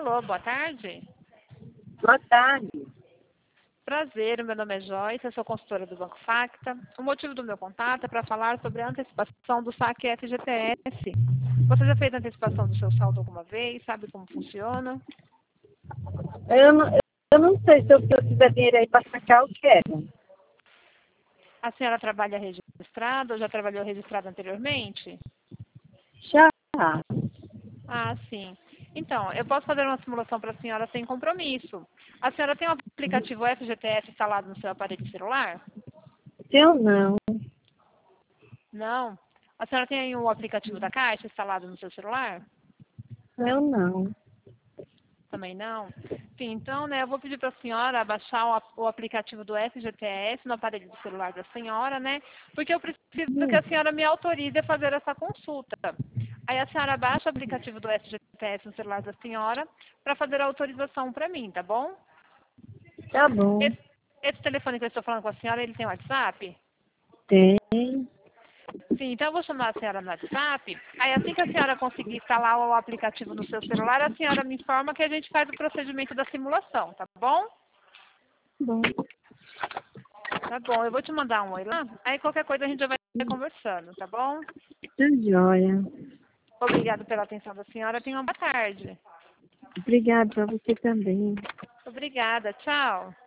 Alô, boa tarde. Boa tarde. Prazer, meu nome é Joyce, eu sou consultora do Banco Facta. O motivo do meu contato é para falar sobre a antecipação do saque FGTS. Você já fez a antecipação do seu saldo alguma vez? Sabe como funciona? Eu não sei se eu tiver dinheiro aí para sacar, eu quero. A senhora trabalha registrada ou já trabalhou registrada anteriormente? Já. Ah, sim. Então, eu posso fazer uma simulação para a senhora sem compromisso. A senhora tem o aplicativo FGTS instalado no seu aparelho celular? Eu não. Não. A senhora tem aí o aplicativo da Caixa instalado no seu celular? Eu não. Também não? Sim, então, né, eu vou pedir para a senhora baixar o aplicativo do FGTS no aparelho do celular da senhora, né? Porque eu preciso que a senhora me autorize a fazer essa consulta. Aí a senhora baixa o aplicativo do FGTS no celular da senhora para fazer a autorização para mim, tá bom? Tá bom. Esse telefone que eu estou falando com a senhora, ele tem WhatsApp? Tem. Sim, então eu vou chamar a senhora no WhatsApp. Aí assim que a senhora conseguir instalar o aplicativo no seu celular, a senhora me informa que a gente faz o procedimento da simulação, tá bom? Bom. Tá bom, eu vou te mandar um oi lá. Aí qualquer coisa a gente já vai conversando, tá bom? Tá joia. Obrigada pela atenção da senhora. Tenha uma boa tarde. Obrigada para você também. Obrigada, tchau.